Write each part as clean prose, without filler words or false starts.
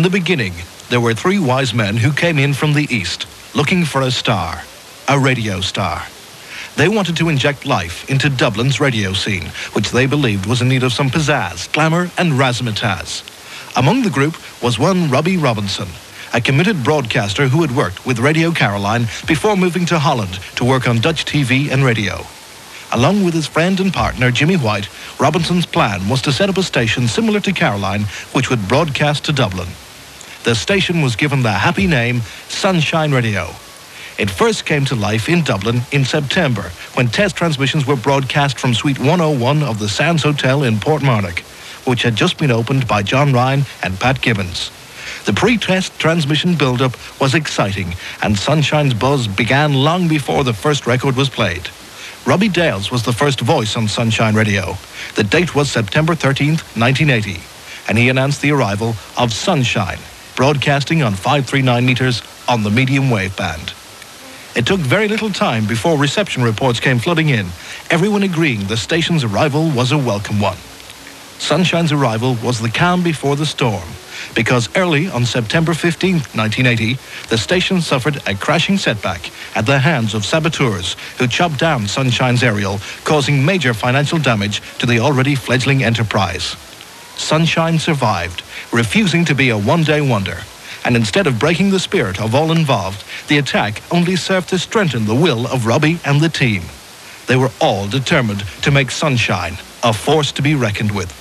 the beginning, there were three wise men who came in from the east, looking for a star, a radio star. They wanted to inject life into Dublin's radio scene, which they believed was in need of some pizzazz, glamour and razzmatazz. Among the group was one Robbie Robinson, a committed broadcaster who had worked with Radio Caroline before moving to Holland to work on Dutch TV and radio. Along with his friend and partner Jimmy White, Robinson's plan was to set up a station similar to Caroline, which would broadcast to Dublin. The station was given the happy name Sunshine Radio. It first came to life in Dublin in September, when test transmissions were broadcast from Suite 101 of the Sands Hotel in Portmarnock, which had just been opened by John Ryan and Pat Gibbons. The pre-test transmission build-up was exciting, and Sunshine's buzz began long before the first record was played. Robbie Dales was the first voice on Sunshine Radio. The date was September 13th, 1980, and he announced the arrival of Sunshine, broadcasting on 539 meters on the medium wave band. It took very little time before reception reports came flooding in, everyone agreeing the station's arrival was a welcome one. Sunshine's arrival was the calm before the storm, because early on September 15, 1980, the station suffered a crashing setback at the hands of saboteurs who chopped down Sunshine's aerial, causing major financial damage to the already fledgling enterprise. Sunshine survived, refusing to be a one-day wonder, and instead of breaking the spirit of all involved, the attack only served to strengthen the will of Robbie and the team. They were all determined to make Sunshine a force to be reckoned with.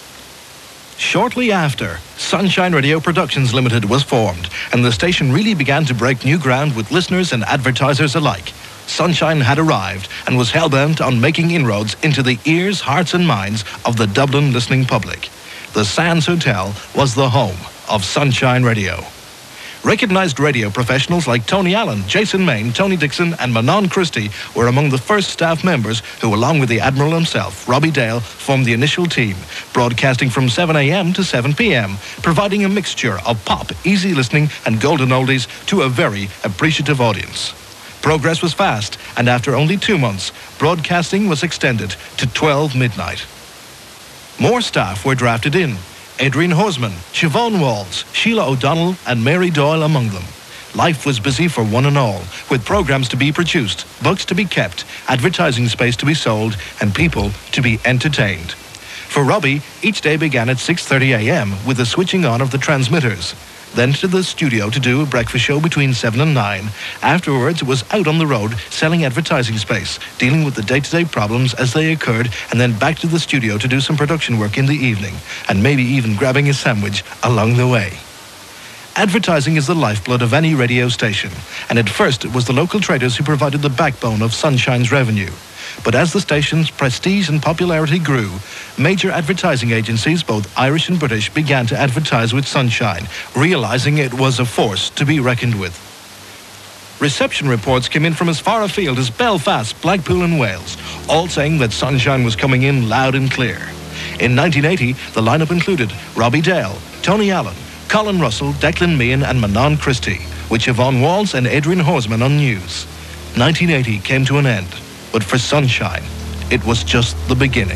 Shortly after, Sunshine Radio Productions Limited was formed, and the station really began to break new ground with listeners and advertisers alike. Sunshine had arrived and was hell-bent on making inroads into the ears, hearts and minds of the Dublin listening public. The Sands Hotel was the home of Sunshine Radio. Recognised radio professionals like Tony Allen, Jason Main, Tony Dixon and Manon Christie were among the first staff members who, along with the Admiral himself, Robbie Dale, formed the initial team, broadcasting from 7 a.m. to 7 p.m, providing a mixture of pop, easy listening and golden oldies to a very appreciative audience. Progress was fast, and after only 2 months, broadcasting was extended to 12 midnight. More staff were drafted in. Adrian Horsman, Siobhan Walls, Sheila O'Donnell and Mary Doyle among them. Life was busy for one and all, with programs to be produced, books to be kept, advertising space to be sold, and people to be entertained. For Robbie, each day began at 6:30 a.m. with the switching on of the transmitters. Then to the studio to do a breakfast show between 7 and 9. Afterwards, it was out on the road selling advertising space, dealing with the day-to-day problems as they occurred, and then back to the studio to do some production work in the evening, and maybe even grabbing a sandwich along the way. Advertising is the lifeblood of any radio station, and at first it was the local traders who provided the backbone of Sunshine's revenue. But as the station's prestige and popularity grew, major advertising agencies, both Irish and British, began to advertise with Sunshine, realizing it was a force to be reckoned with. Reception reports came in from as far afield as Belfast, Blackpool and Wales, all saying that Sunshine was coming in loud and clear. In 1980, the lineup included Robbie Dale, Tony Allen, Colin Russell, Declan Meehan and Manon Christie, with Siobhan Walls and Adrian Horsman on news. 1980 came to an end. But for Sunshine, it was just the beginning.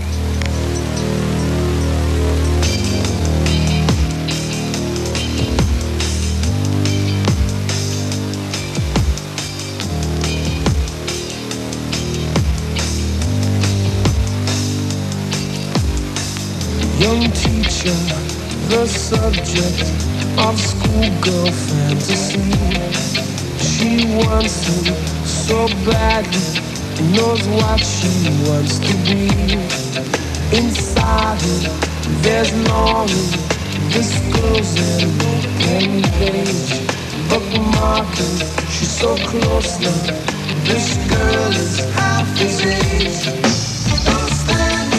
Young teacher, the subject of schoolgirl fantasy. She wants him so badly, knows what she wants to be. Inside her, there's longing. This girl's an open page, bookmarking. She's so close now. This girl is half his age. Don't stand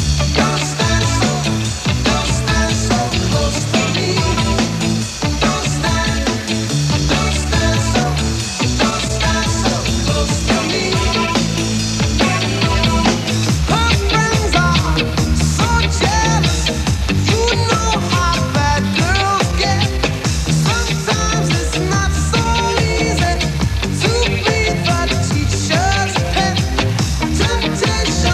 so close to me. Don't stand so close to me. Temptation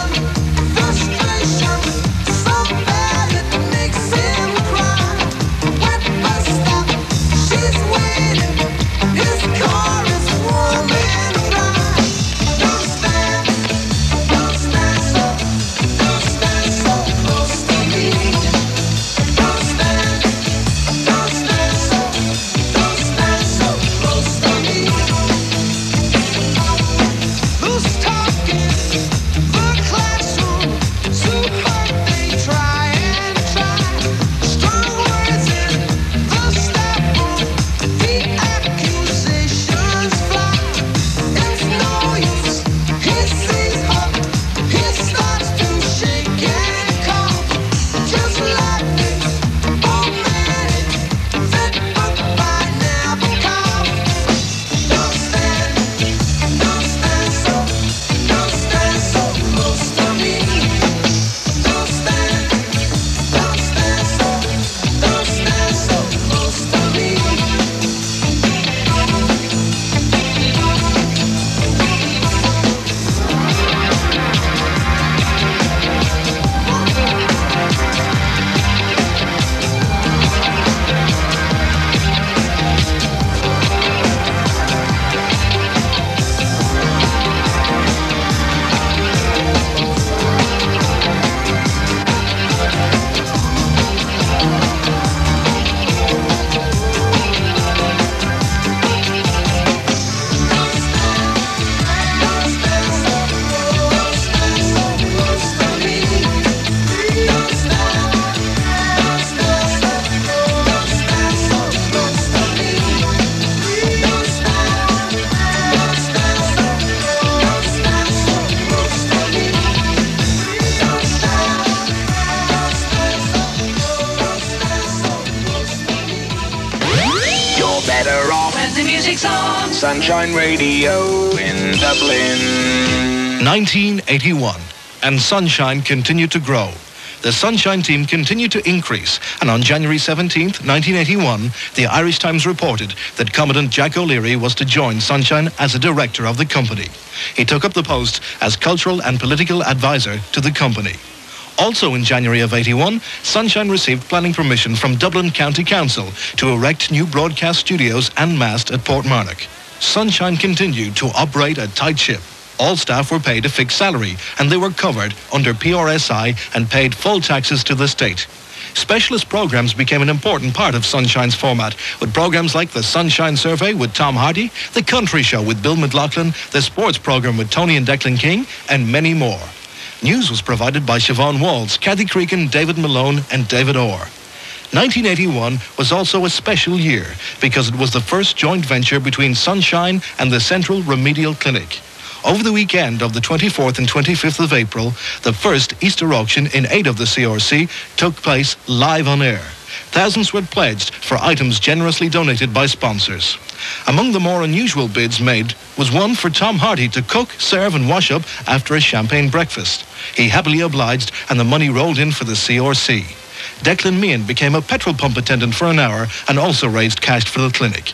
the music's on. Sunshine Radio in Dublin. 1981, and Sunshine continued to grow. The Sunshine team continued to increase, and on January 17th, 1981, the Irish Times reported that Commandant Jack O'Leary was to join Sunshine as a director of the company. He took up the post as cultural and political advisor to the company. Also in January of 81, Sunshine received planning permission from Dublin County Council to erect new broadcast studios and mast at Portmarnock. Sunshine continued to operate a tight ship. All staff were paid a fixed salary, and they were covered under PRSI and paid full taxes to the state. Specialist programs became an important part of Sunshine's format, with programs like the Sunshine Survey with Tom Hardy, the Country Show with Bill McLaughlin, the sports program with Tony and Declan King, and many more. News was provided by Siobhan Walls, Kathy Cregan, David Malone, and David Orr. 1981 was also a special year because it was the first joint venture between Sunshine and the Central Remedial Clinic. Over the weekend of the 24th and 25th of April, the first Easter auction in aid of the CRC took place live on air. Thousands were pledged for items generously donated by sponsors. Among the more unusual bids made was one for Tom Hardy to cook, serve and wash up after a champagne breakfast. He happily obliged, and the money rolled in for the CRC. Declan Meehan became a petrol pump attendant for an hour and also raised cash for the clinic.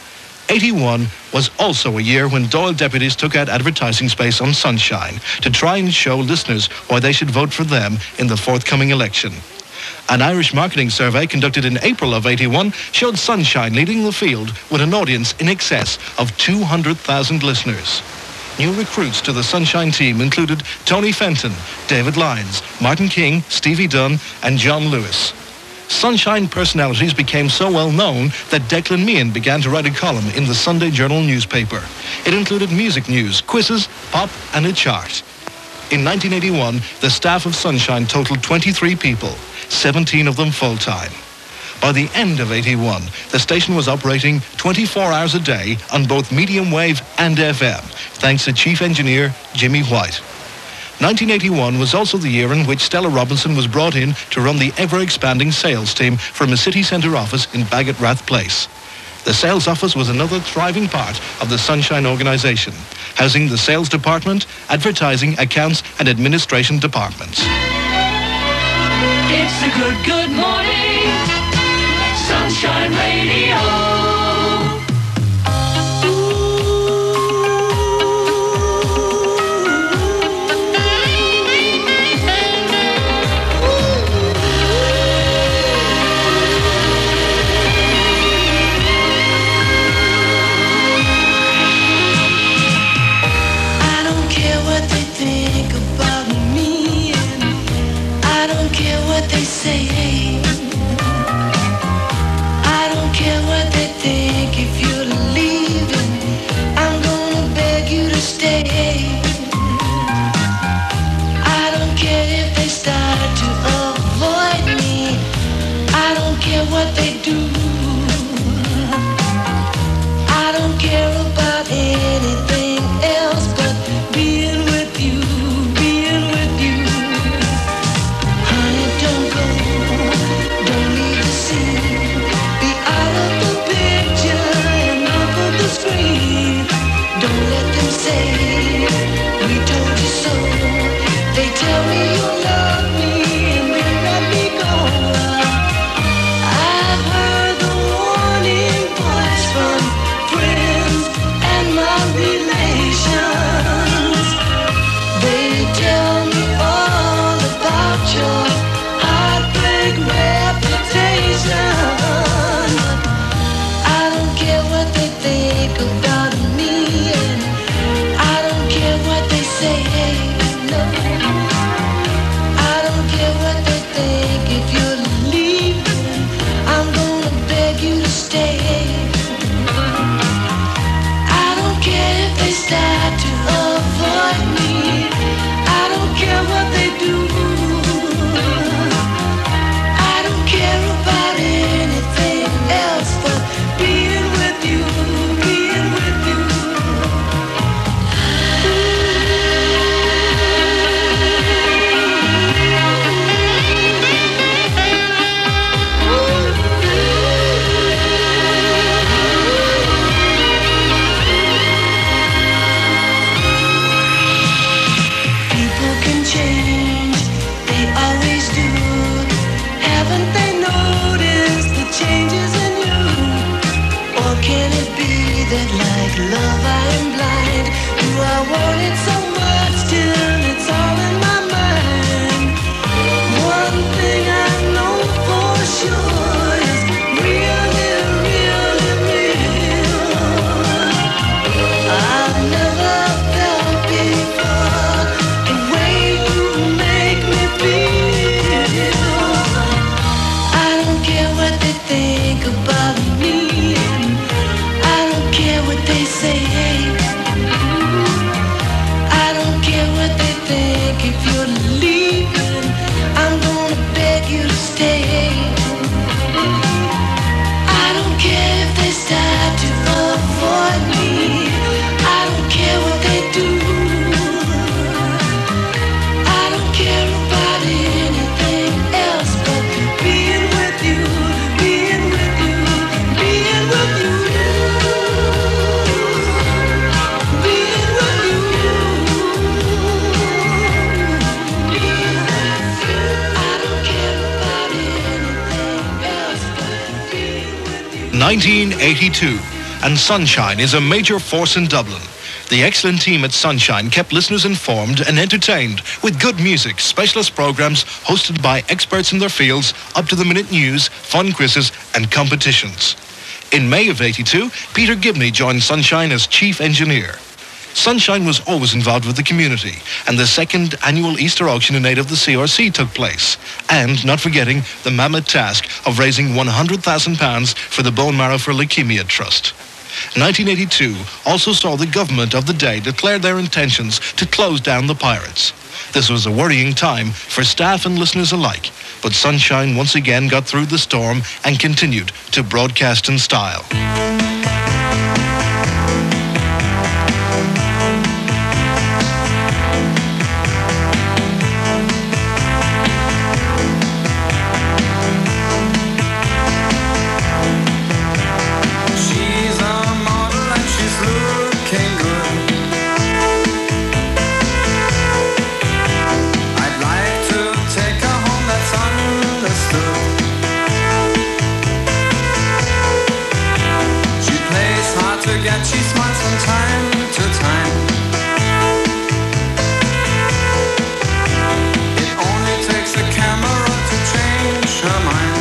81 was also a year when Doyle deputies took out advertising space on Sunshine to try and show listeners why they should vote for them in the forthcoming election. An Irish marketing survey conducted in April of 81 showed Sunshine leading the field with an audience in excess of 200,000 listeners. New recruits to the Sunshine team included Tony Fenton, David Lyons, Martin King, Stevie Dunn and John Lewis. Sunshine personalities became so well known that Declan Meehan began to write a column in the Sunday Journal newspaper. It included music news, quizzes, pop, and a chart. In 1981, the staff of Sunshine totaled 23 people, 17 of them full-time. By the end of 81, the station was operating 24 hours a day on both medium wave and FM, thanks to Chief Engineer Jimmy White. 1981 was also the year in which Stella Robinson was brought in to run the ever-expanding sales team from a city centre office in Bagot Rath Place. The sales office was another thriving part of the Sunshine organisation, housing the sales department, advertising, accounts and administration departments. It's a good morning, Sunshine Radio. stay. I don't care if they start to avoid me. I don't care what they do. I don't care about anything else but being with you, being with you, being with you, being with you. I don't care about anything else but being with you. 1982, and Sunshine is a major force in Dublin. The excellent team at Sunshine kept listeners informed and entertained with good music, specialist programs hosted by experts in their fields, up-to-the-minute news, fun quizzes and competitions. In May of 82, Peter Gibney joined Sunshine as chief engineer. Sunshine was always involved with the community, and the second annual Easter auction in aid of the CRC took place. And, not forgetting, the mammoth task of raising £100,000 for the Bone Marrow for Leukemia Trust. 1982 also saw the government of the day declare their intentions to close down the pirates. This was a worrying time for staff and listeners alike, but Sunshine once again got through the storm and continued to broadcast in style. She's a model and she's looking good. I'd like to take her home, that's understood. She plays hard to get, she smiles from time to time. It only takes a camera to change her mind.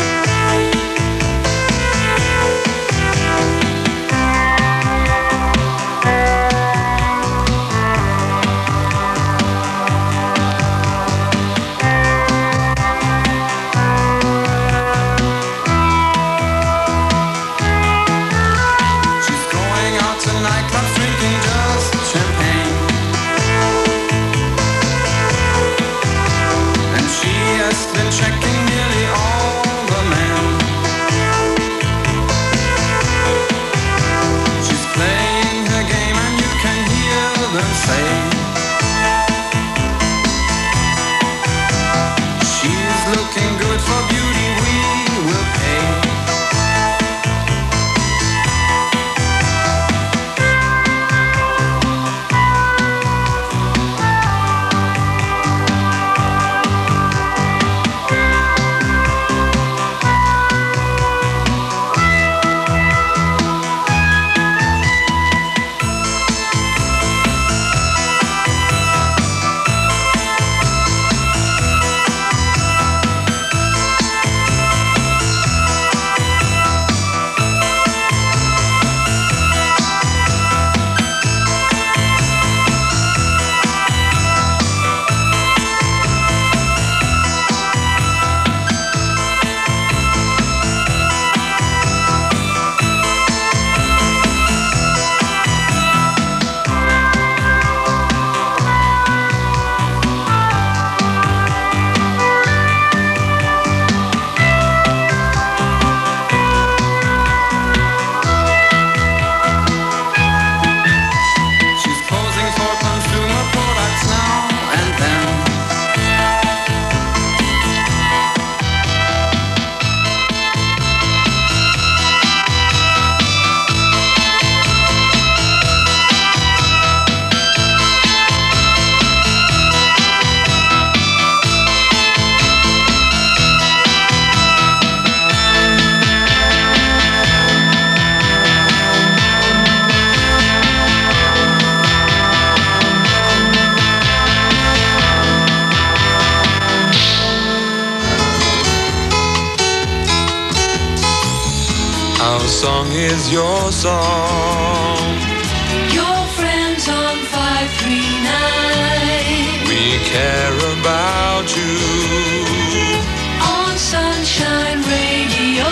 She's going out to nightclubs, drinking just champagne. And she has been checking nearly all the men. She's playing her game and you can hear them say, she's looking good for beauty, we will pay. She's posing for consumer products now and then. Our song is your song. Your friends on 539 We care about you. on Sunshine Radio.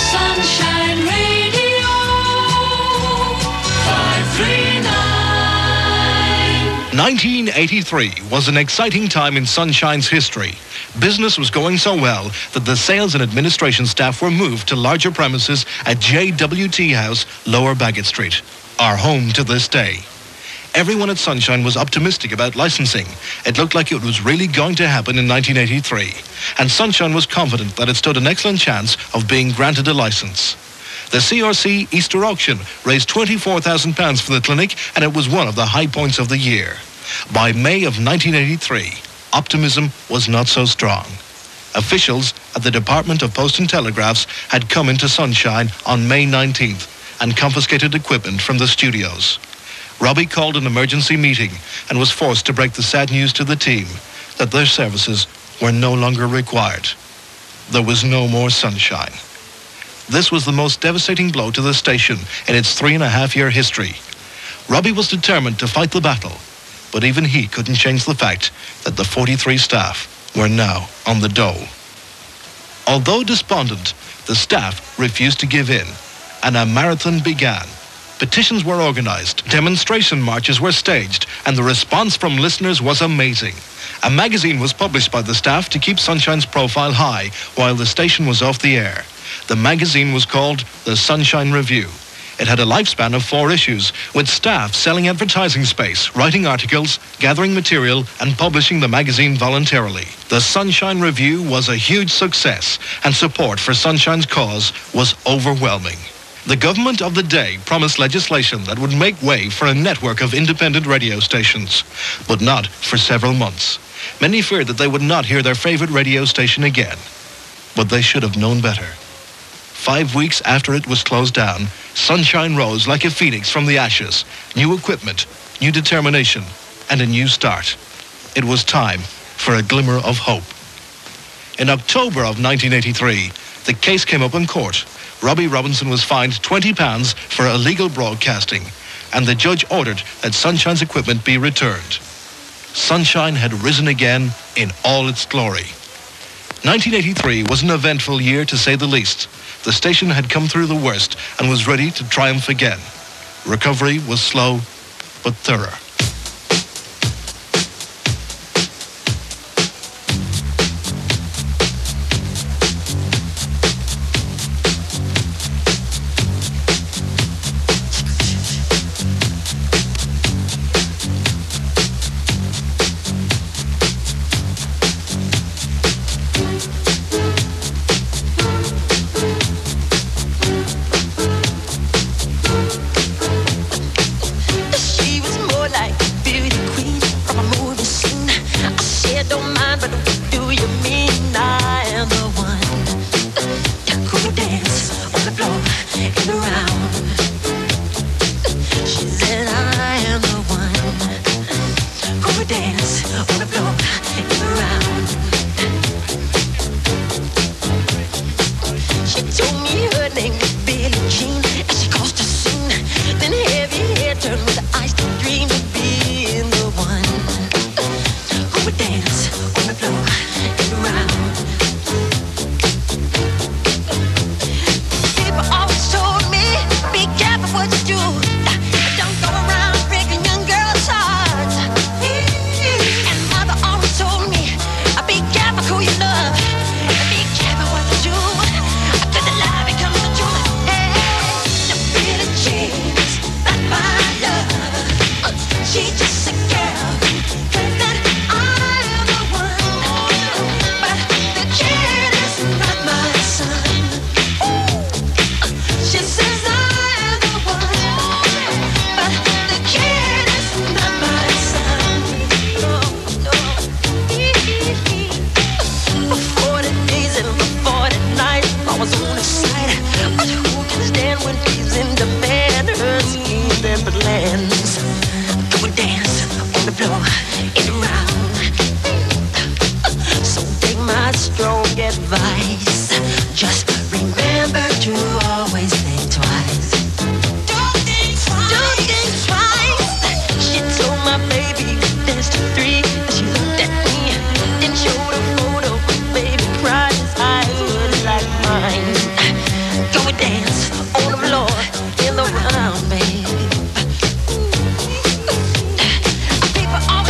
Sunshine Radio 539. 1983 was an exciting time in Sunshine's history. Business was going so well that the sales and administration staff were moved to larger premises at JWT House, Lower Bagot Street, our home to this day. Everyone at Sunshine was optimistic about licensing. It looked like it was really going to happen in 1983, and Sunshine was confident that it stood an excellent chance of being granted a license. The CRC Easter auction raised £24,000 for the clinic, and it was one of the high points of the year. By May of 1983, optimism was not so strong. Officials at the Department of Post and Telegraphs had come into Sunshine on May 19th and confiscated equipment from the studios. Robbie called an emergency meeting and was forced to break the sad news to the team that their services were no longer required. There was no more Sunshine. This was the most devastating blow to the station in its 3.5-year history. Robbie was determined to fight the battle, but even he couldn't change the fact that the 43 staff were now on the dole. Although despondent, the staff refused to give in, and a marathon began. Petitions were organized, demonstration marches were staged, and the response from listeners was amazing. A magazine was published by the staff to keep Sunshine's profile high while the station was off the air. The magazine was called The Sunshine Review. It had a lifespan of 4 issues, with staff selling advertising space, writing articles, gathering material, and publishing the magazine voluntarily. The Sunshine Review was a huge success, and support for Sunshine's cause was overwhelming. The government of the day promised legislation that would make way for a network of independent radio stations, but not for several months. Many feared that they would not hear their favorite radio station again, but they should have known better. 5 weeks after it was closed down, Sunshine rose like a phoenix from the ashes. New equipment, new determination, and a new start. It was time for a glimmer of hope. In October of 1983, the case came up in court. Robbie Robinson was fined £20 for illegal broadcasting, and the judge ordered that Sunshine's equipment be returned. Sunshine had risen again in all its glory. 1983 was an eventful year, to say the least. The station had come through the worst and was ready to triumph again. Recovery was slow but thorough. People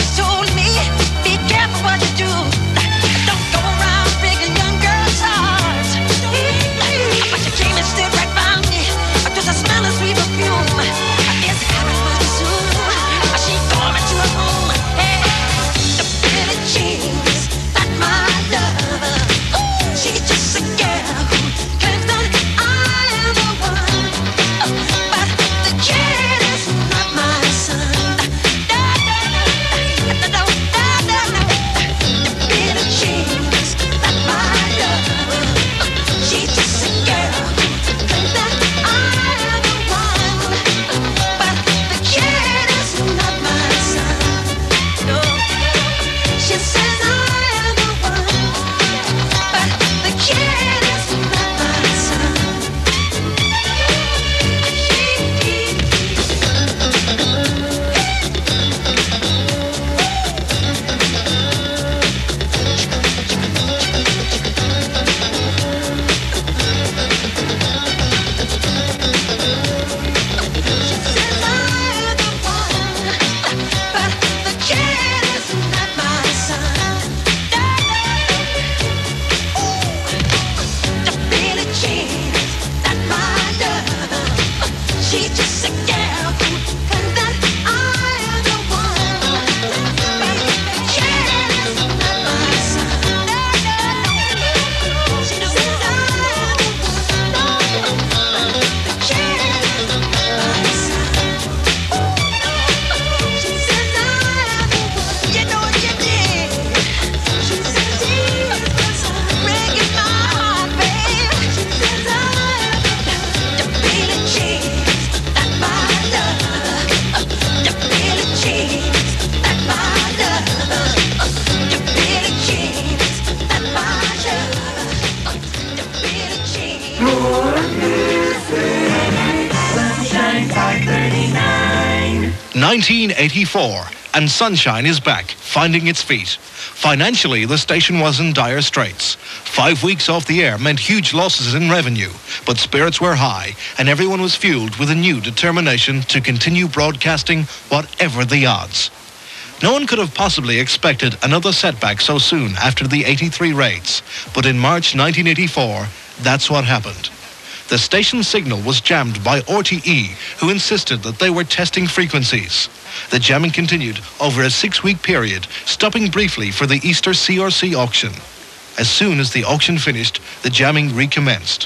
1984, and Sunshine is back, finding its feet. Financially, the station was in dire straits. 5 weeks off the air meant huge losses in revenue, but spirits were high, and everyone was fueled with a new determination to continue broadcasting whatever the odds. No one could have possibly expected another setback so soon after the 83 raids, but in March 1984, that's what happened. The station signal was jammed by RTE, who insisted that they were testing frequencies. The jamming continued over a 6-week period, stopping briefly for the Easter CRC auction. As soon as the auction finished, the jamming recommenced.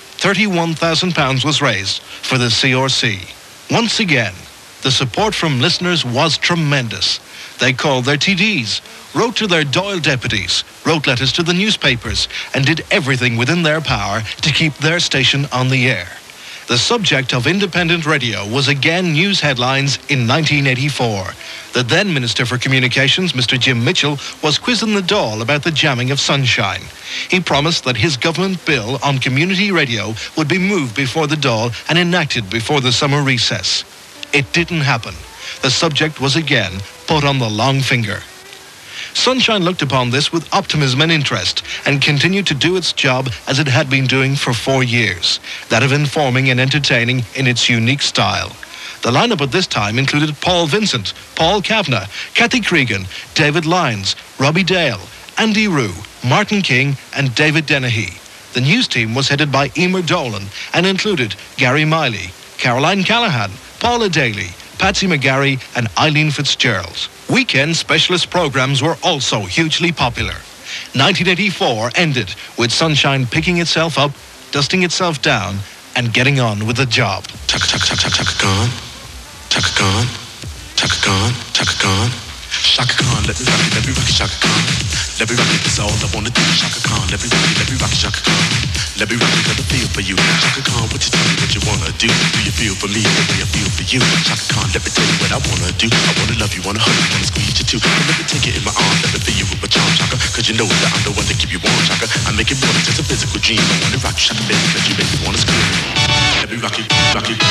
£31,000 was raised for the CRC. Once again, the support from listeners was tremendous. They called their TDs, wrote to their Dáil deputies, wrote letters to the newspapers, and did everything within their power to keep their station on the air. The subject of independent radio was again news headlines in 1984. The then Minister for Communications, Mr. Jim Mitchell, was quizzing the Dáil about the jamming of Sunshine. He promised that his government bill on community radio would be moved before the Dáil and enacted before the summer recess. It didn't happen. The subject was again put on the long finger. Sunshine looked upon this with optimism and interest and continued to do its job as it had been doing for 4 years, that of informing and entertaining in its unique style. The lineup at this time included Paul Vincent, Paul Kavanagh, Kathy Cregan, David Lyons, Robbie Dale, Andy Rue, Martin King and David Dennehy. The news team was headed by Emer Dolan and included Gary Miley, Caroline Callahan, Paula Daly, Patsy McGarry and Eileen Fitzgerald. Weekend specialist programs were also hugely popular. 1984 ended with Sunshine picking itself up, dusting itself down, and getting on with the job. Chaka Khan, Chaka Khan, Chaka Khan, Chaka Khan. Chaka Khan, let me rock it, Chaka Khan. Let me rock it, that's all I wanna do. Chaka Khan, let me rock it, Chaka Khan. Let me rock it, got a feel for you. Chaka Khan, what you tell me what you wanna do? Do you feel for me the way I feel for you? Chaka Khan, let me tell you what I wanna do. I wanna love you, wanna hug you, wanna squeeze you too. And let me take it in my arms, let me feel you with my charm, Chaka. Cause you know that I'm the one to keep you warm, Chaka. I make it more than just a physical dream. I wanna rock you, Chaka, baby, let you make me wanna scream. Let me rock it, rock it.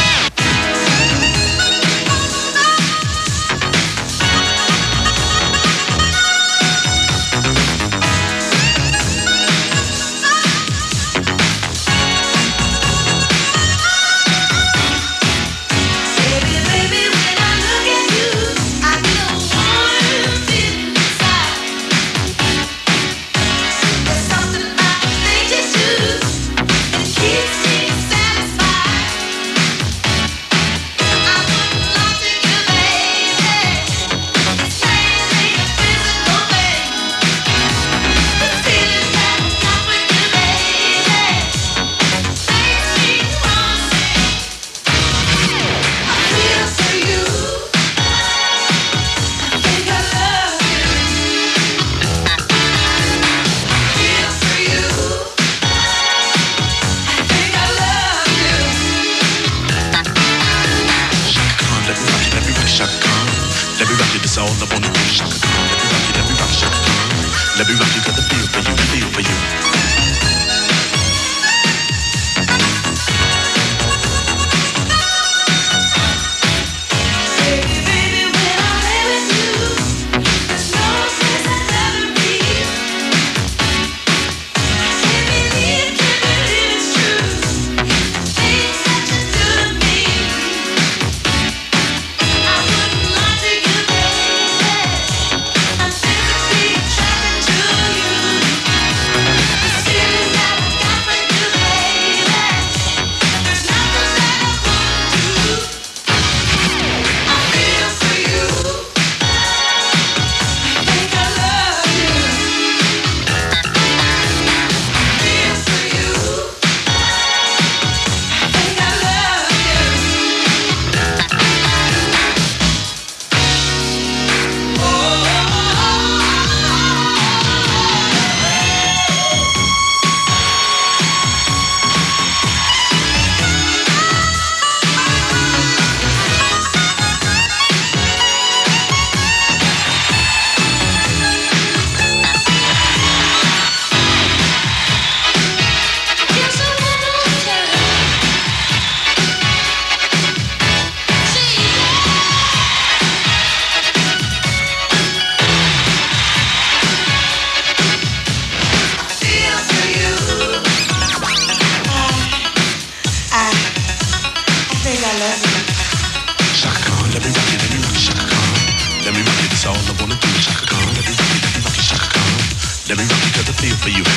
Feel for you.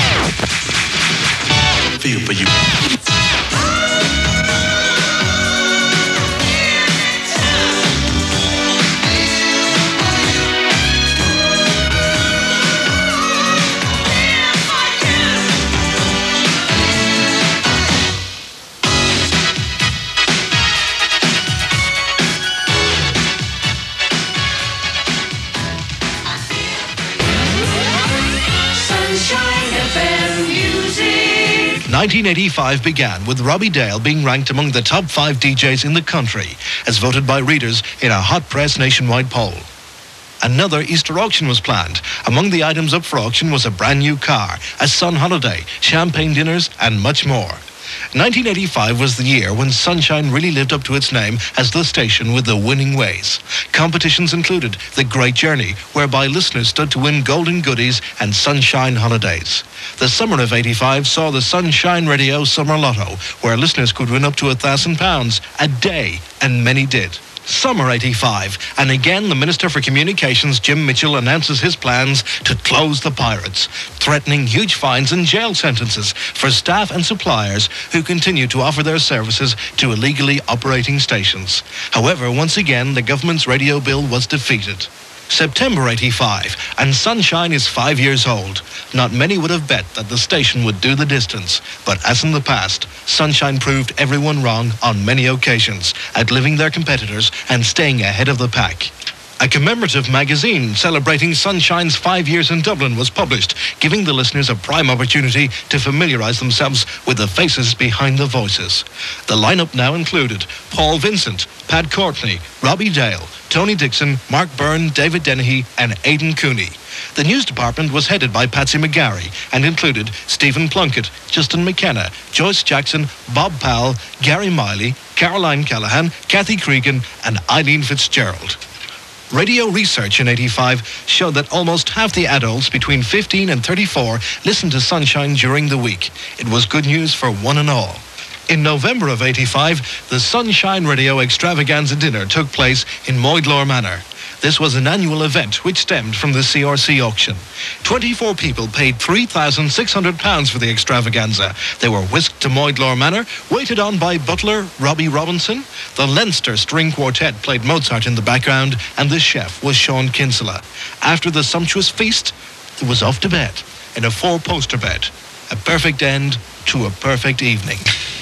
Feel for you. Sunshine FM music. 1985 began with Robbie Dale being ranked among the top 5 DJs in the country, as voted by readers in a Hot Press nationwide poll. Another Easter auction was planned. Among the items up for auction was a brand new car, a sun holiday, champagne dinners, and much more. 1985 was the year when Sunshine really lived up to its name as the station with the winning ways. Competitions included The Great Journey, whereby listeners stood to win golden goodies and Sunshine holidays. The summer of 85 saw the Sunshine Radio Summer Lotto, where listeners could win up to £1,000 a day, and many did. Summer 85, and again the Minister for Communications, Jim Mitchell, announces his plans to close the pirates, threatening huge fines and jail sentences for staff and suppliers who continue to offer their services to illegally operating stations. However, once again, the government's radio bill was defeated. September 85, and Sunshine is 5 years old. Not many would have bet that the station would do the distance, but as in the past, Sunshine proved everyone wrong on many occasions, outliving their competitors and staying ahead of the pack. A commemorative magazine celebrating Sunshine's 5 years in Dublin was published, giving the listeners a prime opportunity to familiarise themselves with the faces behind the voices. The lineup now included Paul Vincent, Pat Courtney, Robbie Dale, Tony Dixon, Mark Byrne, David Dennehy and Aidan Cooney. The news department was headed by Patsy McGarry and included Stephen Plunkett, Justin McKenna, Joyce Jackson, Bob Powell, Gary Miley, Caroline Callahan, Kathy Cregan and Eileen Fitzgerald. Radio research in 85 showed that almost half the adults between 15 and 34 listened to Sunshine during the week. It was good news for one and all. In November of 85, the Sunshine Radio Extravaganza Dinner took place in Moydlore Manor. This was an annual event which stemmed from the CRC auction. 24 people paid £3,600 for the extravaganza. They were whisked to Moydlore Manor, waited on by butler Robbie Robinson. The Leinster String Quartet played Mozart in the background, and the chef was Sean Kinsella. After the sumptuous feast, it was off to bed in a 4-poster bed. A perfect end to a perfect evening.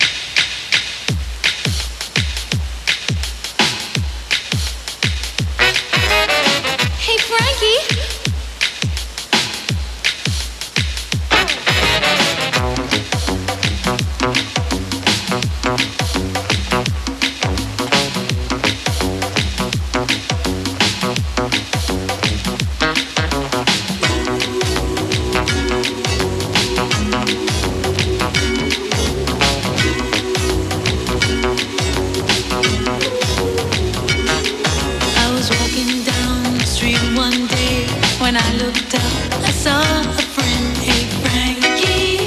Hey, Frankie. When I looked up, I saw a friend. Hey, Frankie,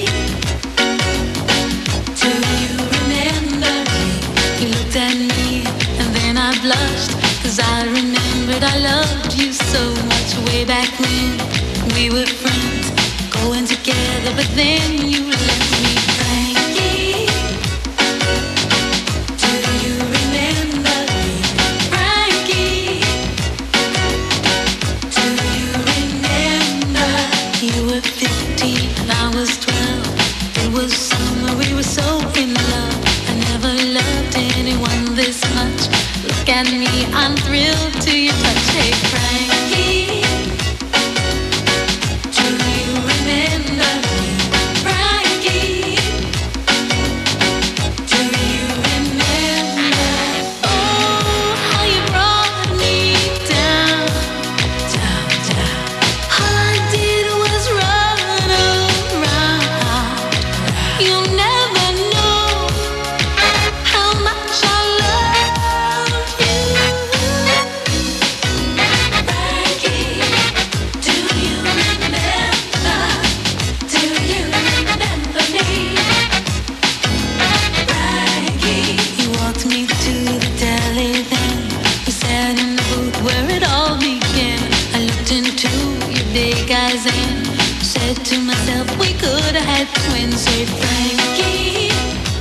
do you remember me? He looked at me and then I blushed, 'cause I remembered I loved you so much way back when we were friends, going together, but then you left me. Frankie, do you remember me? Frankie, you were 15 and I was 12. It was summer, we were so in love. I never loved anyone this much. Look at me, I'm thrilled to your touch. Hey, Frankie, do you remember me? Frankie, do you remember? Oh, how you brought me down, down, down. All I did was run around. You'll never know how much I love you. to myself, we could have had twins. Say, Frankie,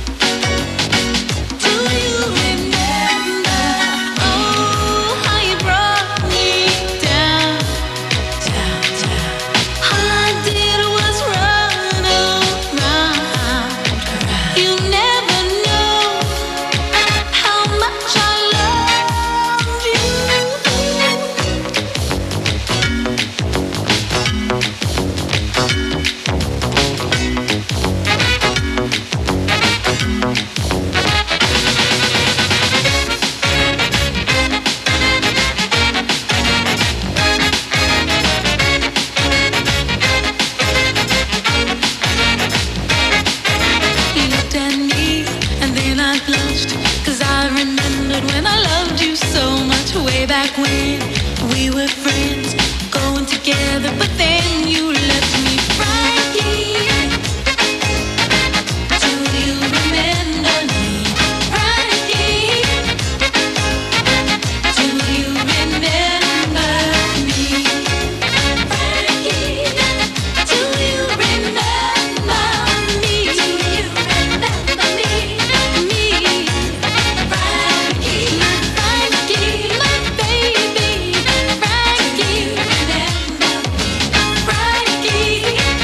do you remember, oh, how you brought me down, down, down? All I did was run around. You never know how much I loved you. You looked at me and then I blushed, 'cause I remembered when I loved you so much way back when we were friends, going together, but then you left me. Frankie, do you remember me? Frankie, do you remember me? Frankie, do you remember me? Do you remember me? Me, Frankie, my baby. Frankie, remember me? Frankie,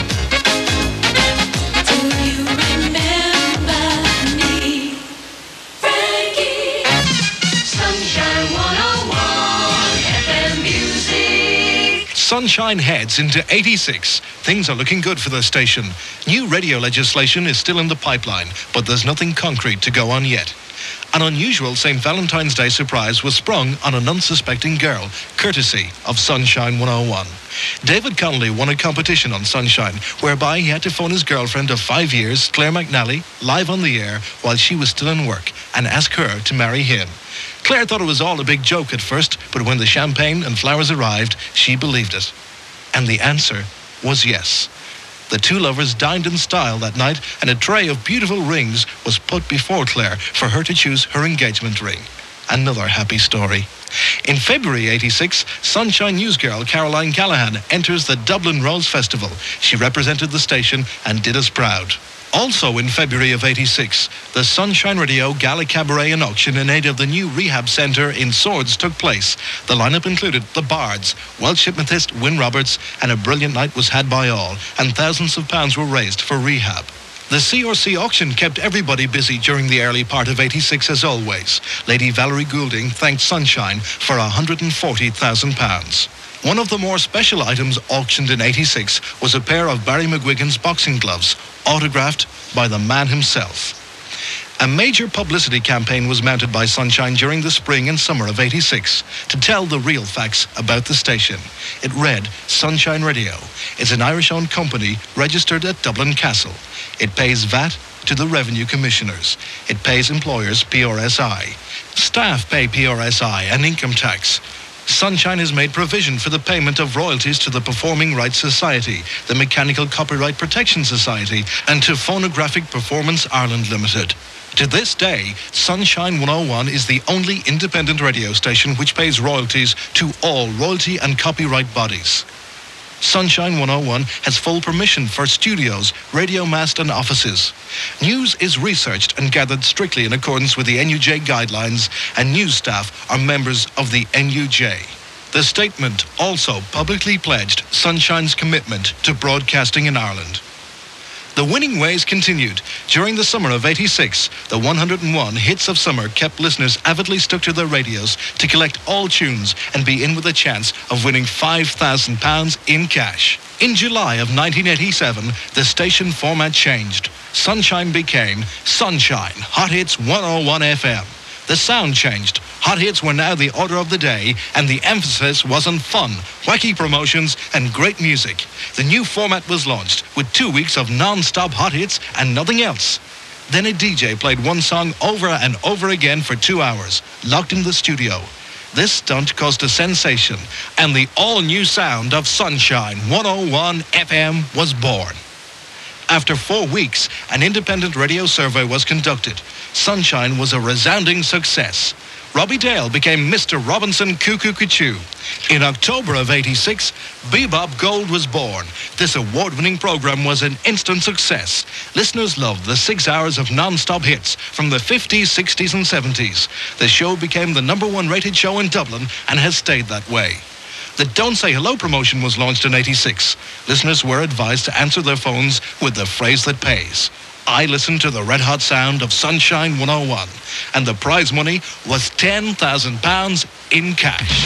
do you remember me? Frankie. Sunshine 101 FM Music. Sunshine heads into 86. Things are looking good for the station. New radio legislation is still in the pipeline, but there's nothing concrete to go on yet. An unusual St. Valentine's Day surprise was sprung on an unsuspecting girl, courtesy of Sunshine 101. David Connolly won a competition on Sunshine, whereby he had to phone his girlfriend of 5 years, Claire McNally, live on the air while she was still in work, and ask her to marry him. Claire thought it was all a big joke at first, but when the champagne and flowers arrived, she believed it. And the answer was yes. The two lovers dined in style that night, and a tray of beautiful rings was put before Claire for her to choose her engagement ring. Another happy story. In February 86, Sunshine News girl Caroline Callahan enters the Dublin Rose Festival. She represented the station and did us proud. Also in February of 86, the Sunshine Radio Gala Cabaret and Auction in aid of the new rehab centre in Swords took place. The lineup included the Bards, Welsh hypnotist Wyn Roberts, and a brilliant night was had by all, and thousands of pounds were raised for rehab. The CRC auction kept everybody busy during the early part of 86 as always. Lady Valerie Goulding thanked Sunshine for £140,000. One of the more special items auctioned in 86 was a pair of Barry McGuigan's boxing gloves, autographed by the man himself. A major publicity campaign was mounted by Sunshine during the spring and summer of 86 to tell the real facts about the station. It read, Sunshine Radio. It's an Irish-owned company registered at Dublin Castle. It pays VAT to the Revenue Commissioners. It pays employers PRSI. Staff pay PRSI and income tax. Sunshine has made provision for the payment of royalties to the Performing Rights Society, the Mechanical Copyright Protection Society, and to Phonographic Performance Ireland Limited. To this day, Sunshine 101 is the only independent radio station which pays royalties to all royalty and copyright bodies. Sunshine 101 has full permission for studios, radio mast and offices. News is researched and gathered strictly in accordance with the NUJ guidelines, and news staff are members of the NUJ. The statement also publicly pledged Sunshine's commitment to broadcasting in Ireland. The winning ways continued. During the summer of 86, the 101 hits of summer kept listeners avidly stuck to their radios to collect all tunes and be in with a chance of winning £5,000 in cash. In July of 1987, the station format changed. Sunshine became Sunshine Hot Hits 101 FM. The sound changed. Hot hits were now the order of the day, and the emphasis was on fun, wacky promotions, and great music. The new format was launched with 2 weeks of non-stop hot hits and nothing else. Then a DJ played one song over and over again for 2 hours, locked in the studio. This stunt caused a sensation, and the all-new sound of Sunshine 101 FM was born. After 4 weeks, an independent radio survey was conducted. Sunshine was a resounding success. Robbie Dale became Mr. Robinson Cuckoo Cuckoo. In October of 86, Bebop Gold was born. This award-winning program was an instant success. Listeners loved the 6 hours of non-stop hits from the 50s, 60s and 70s. The show became the #1 rated show in Dublin and has stayed that way. The Don't Say Hello promotion was launched in 86. Listeners were advised to answer their phones with the phrase that pays. I listened to the red hot sound of Sunshine 101, and the prize money was £10,000 in cash.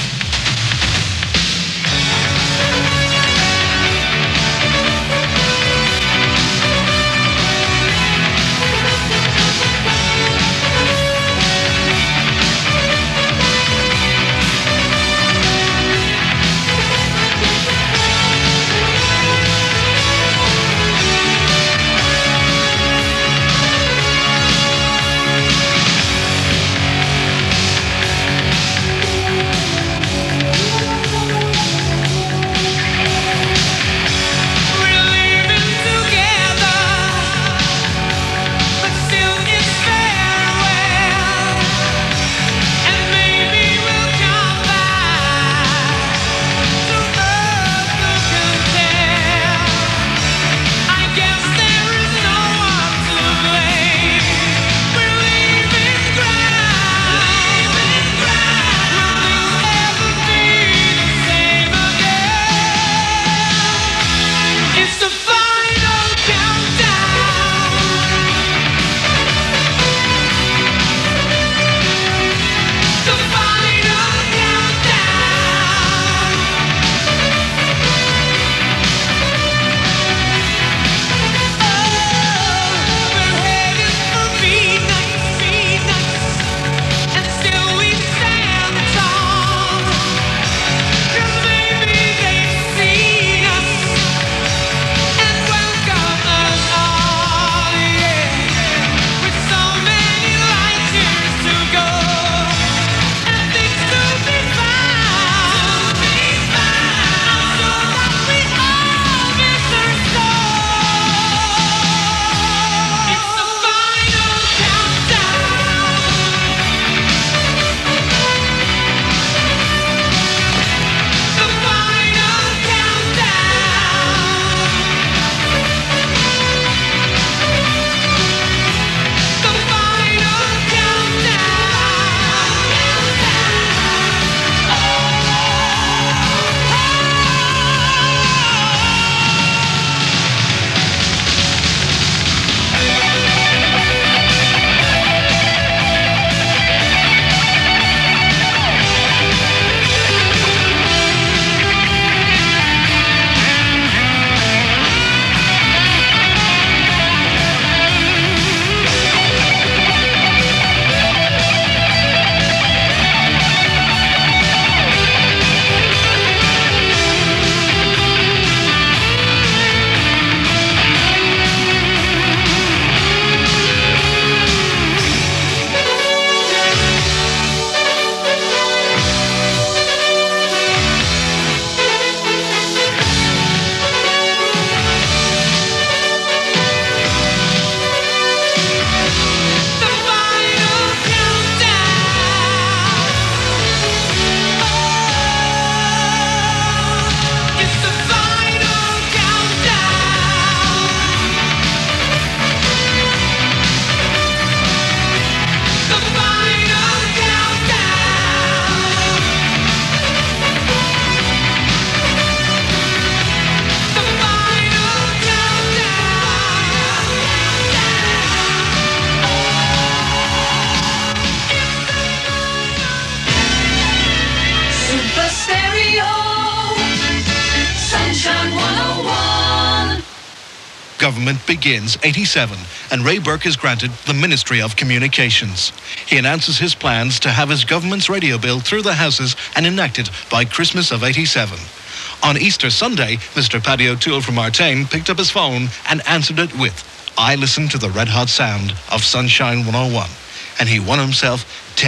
Government begins 87, and Ray Burke is granted the Ministry of Communications. He announces his plans to have his government's radio bill through the Houses and enacted by Christmas of 87. On Easter Sunday, Mr. Paddy O'Toole from Artane picked up his phone and answered it with, I listened to the red hot sound of Sunshine 101, and he won himself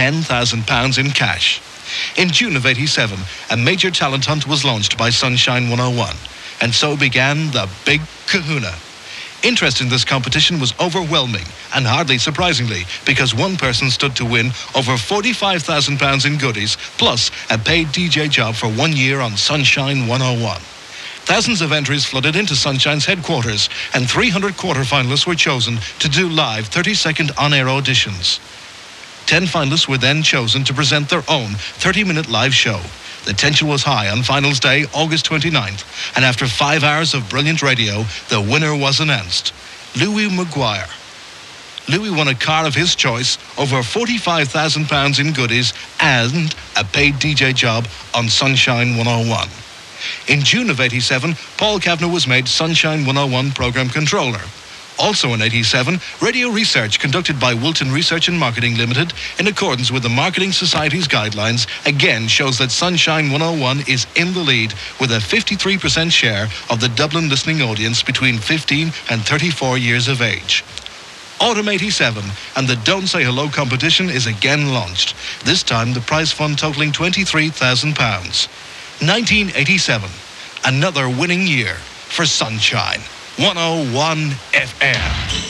£10,000 in cash. In June of 87, a major talent hunt was launched by Sunshine 101, and so began the Big Kahuna. Interest in this competition was overwhelming, and hardly surprisingly, because one person stood to win over £45,000 in goodies, plus a paid DJ job for 1 year on Sunshine 101. Thousands of entries flooded into Sunshine's headquarters, and 300 quarter-finalists were chosen to do live 30-second on-air auditions. 10 finalists were then chosen to present their own 30-minute live show. The tension was high on finals day, August 29th, and after 5 hours of brilliant radio, the winner was announced. Louis Maguire. Louis won a car of his choice, over £45,000 in goodies, and a paid DJ job on Sunshine 101. In June of '87, Paul Kavanagh was made Sunshine 101 Program Controller. Also in '87, radio research conducted by Wilton Research and Marketing Limited, in accordance with the Marketing Society's guidelines, again shows that Sunshine 101 is in the lead with a 53% share of the Dublin listening audience between 15 and 34 years of age. Autumn '87 and the Don't Say Hello competition is again launched, this time the prize fund totaling £23,000. 1987, another winning year for Sunshine 101 FM.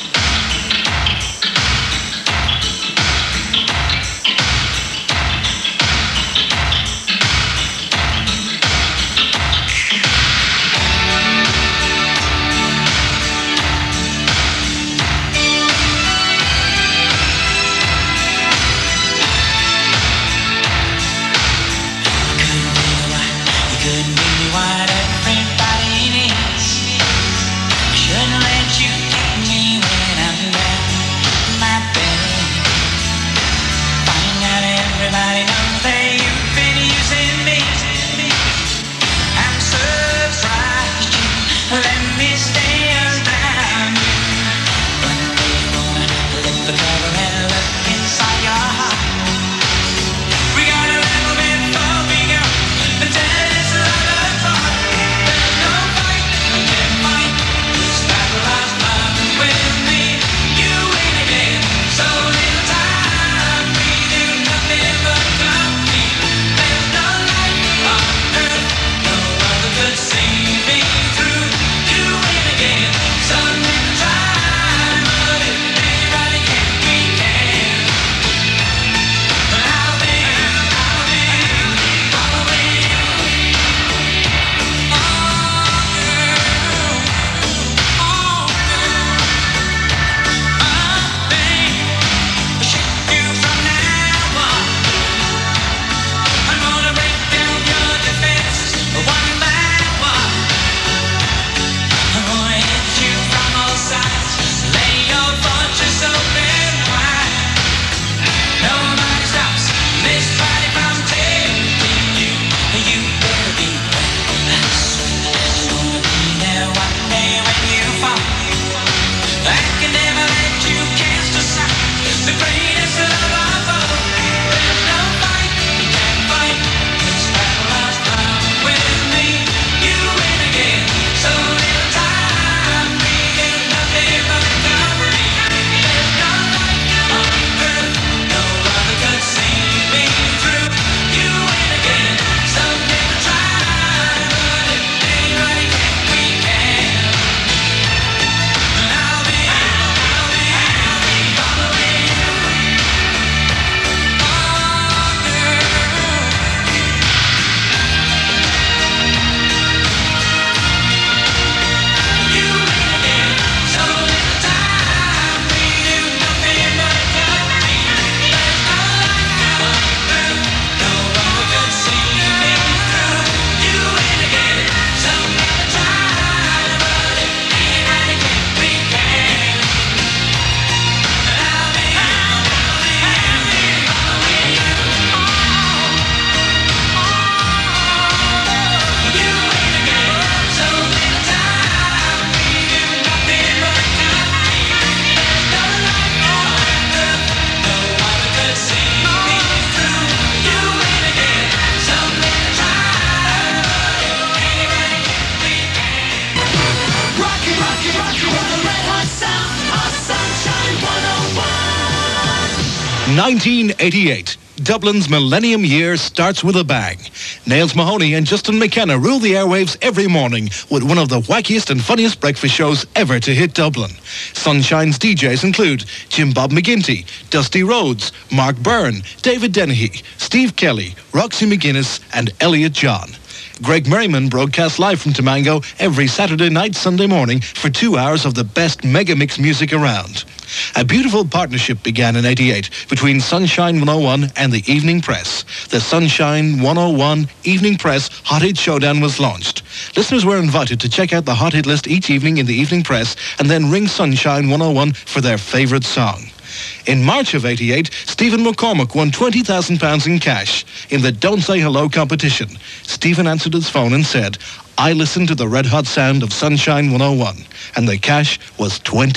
'88, Dublin's Millennium Year starts with a bang. Niles Mahoney and Justin McKenna rule the airwaves every morning with one of the wackiest and funniest breakfast shows ever to hit Dublin. Sunshine's DJs include Jim Bob McGinty, Dusty Rhodes, Mark Byrne, David Dennehy, Steve Kelly, Roxy McGuinness and Elliot John. Greg Merriman broadcasts live from Tamango every Saturday night, Sunday morning for 2 hours of the best mega mix music around. A beautiful partnership began in '88 between Sunshine 101 and the Evening Press. The Sunshine 101 Evening Press Hot Hit Showdown was launched. Listeners were invited to check out the hot hit list each evening in the Evening Press and then ring Sunshine 101 for their favourite song. In March of '88, Stephen McCormick won £20,000 in cash in the Don't Say Hello competition. Stephen answered his phone and said, "I listened to the red hot sound of Sunshine 101, and the cash was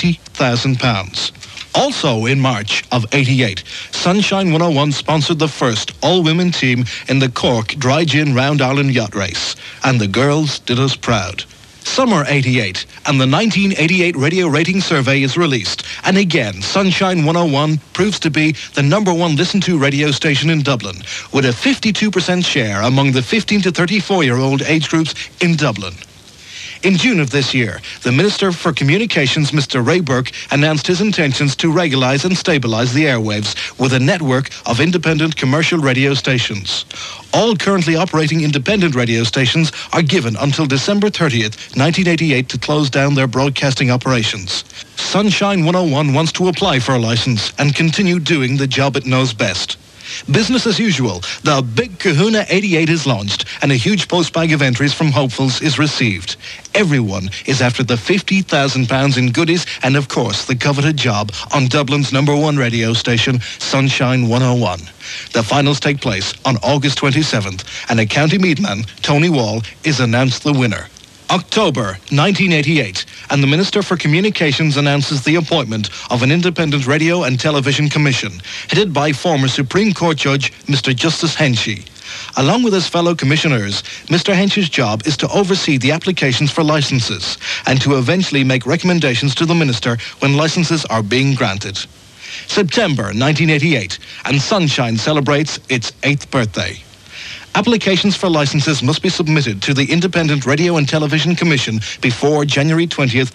£20,000. Also in March of '88, Sunshine 101 sponsored the first all-women team in the Cork Dry Gin Round Ireland Yacht Race, and the girls did us proud. Summer '88, and the 1988 Radio Rating Survey is released. And again, Sunshine 101 proves to be the #1 listened-to radio station in Dublin, with a 52% share among the 15 to 34-year-old age groups in Dublin. In June of this year, the Minister for Communications, Mr. Ray Burke, announced his intentions to regulise and stabilise the airwaves with a network of independent commercial radio stations. All currently operating independent radio stations are given until December 30th, 1988 to close down their broadcasting operations. Sunshine 101 wants to apply for a licence and continue doing the job it knows best. Business as usual, the Big Kahuna 88 is launched and a huge postbag of entries from hopefuls is received. Everyone is after the £50,000 in goodies and of course the coveted job on Dublin's #1 radio station, Sunshine 101. The finals take place on August 27th and a County Meathman, Tony Wall, is announced the winner. October 1988, and the Minister for Communications announces the appointment of an independent radio and television commission, headed by former Supreme Court Judge Mr. Justice Henchy. Along with his fellow commissioners, Mr. Henchy's job is to oversee the applications for licences and to eventually make recommendations to the Minister when licences are being granted. September 1988, and Sunshine celebrates its 8th birthday. Applications for licenses must be submitted to the Independent Radio and Television Commission before January 20th,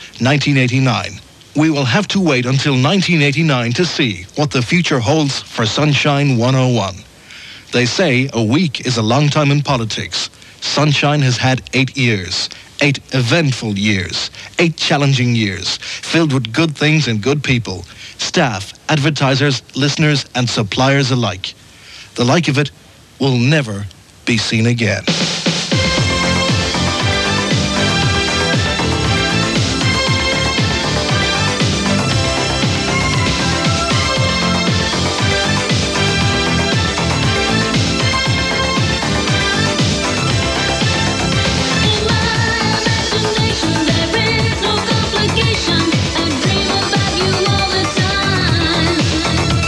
1989. We will have to wait until 1989 to see what the future holds for Sunshine 101. They say a week is a long time in politics. Sunshine has had 8 years. 8 eventful years. 8 challenging years, filled with good things and good people. Staff, advertisers, listeners, and suppliers alike. The like of it will never be seen again.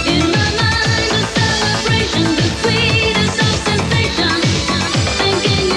Thinking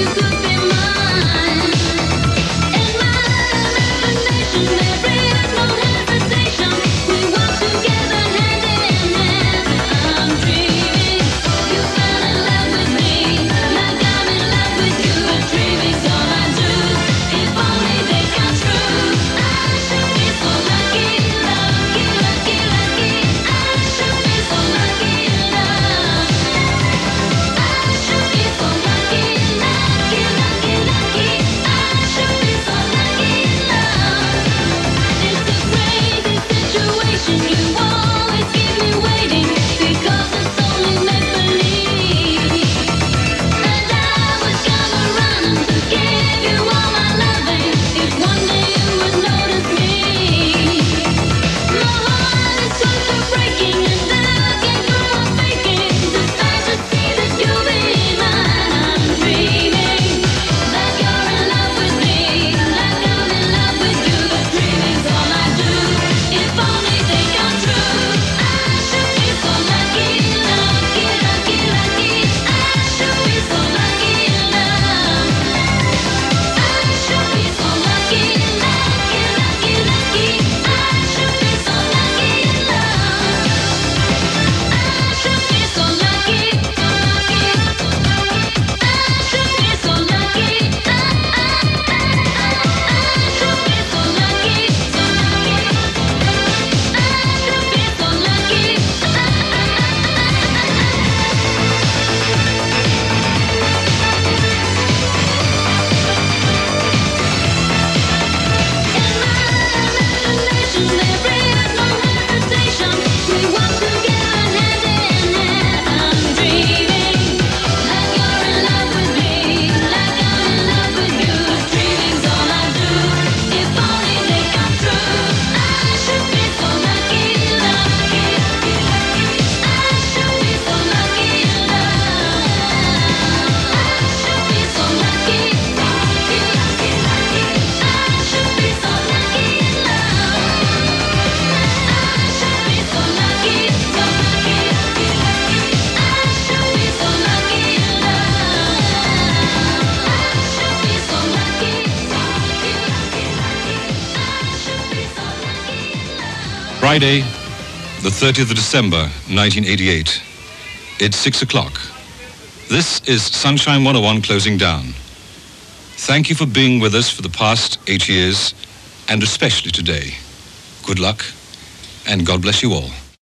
Friday, the 30th of December, 1988. It's 6 o'clock. This is Sunshine 101 closing down. Thank you for being with us for the past 8 years, and especially today. Good luck, and God bless you all.